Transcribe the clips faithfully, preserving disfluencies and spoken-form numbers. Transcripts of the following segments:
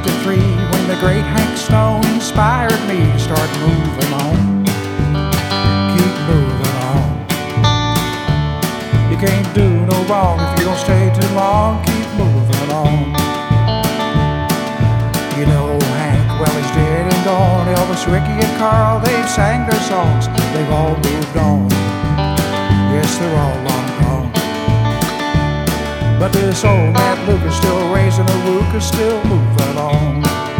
fifty-three when the great Hank Stone inspired me to start moving on. Keep moving on. You can't do no wrong if you don't stay too long. Keep moving on. You know Hank, well, he's dead and gone. Elvis, Ricky, and Carl, they've sang their songs. They've all moved on. Yes, they're all long gone. But this old Matt Lucas still raising a rookus, still moving on.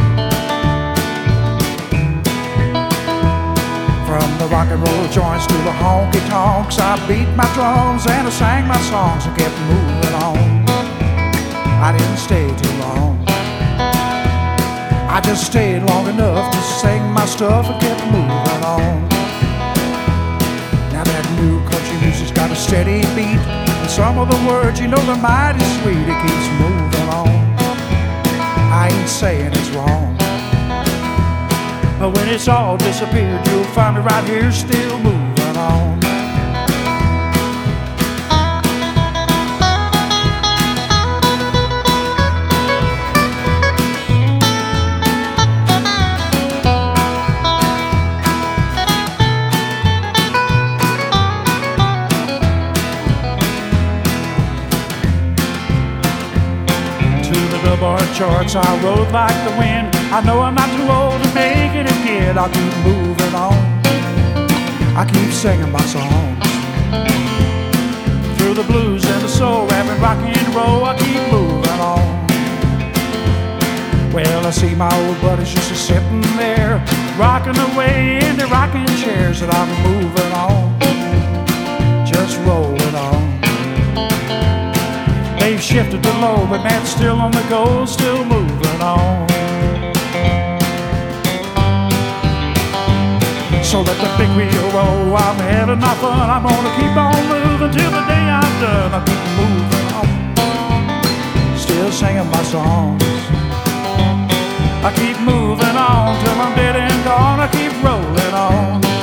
From the rock and roll joints to the honky tonks, I beat my drums and I sang my songs and kept moving on. I didn't stay too long. I just stayed long enough to sing my stuff and kept moving on. Now that new country music's got a steady beat, and some of the words, you know, they're mighty sweet. It keeps moving on. I ain't saying it's wrong, but when it's all disappeared, you'll find me right here still moving on. Billboard charts, I rode like the wind. I know I'm not too old to make it again. I'll keep moving on. I keep singing my songs. Through the blues and the soul, rap and rock and roll, I keep moving on. Well, I see my old buddies just a sitting there, rocking away in their rocking chairs, and I'm moving on, just rolling on. They've shifted to low, but Matt's still on the go, still moving on. So let the big wheel roll, I'm having my fun. I'm gonna keep on moving till the day I'm done. I keep moving on, still singing my songs. I keep moving on till I'm dead and gone. I keep rolling on.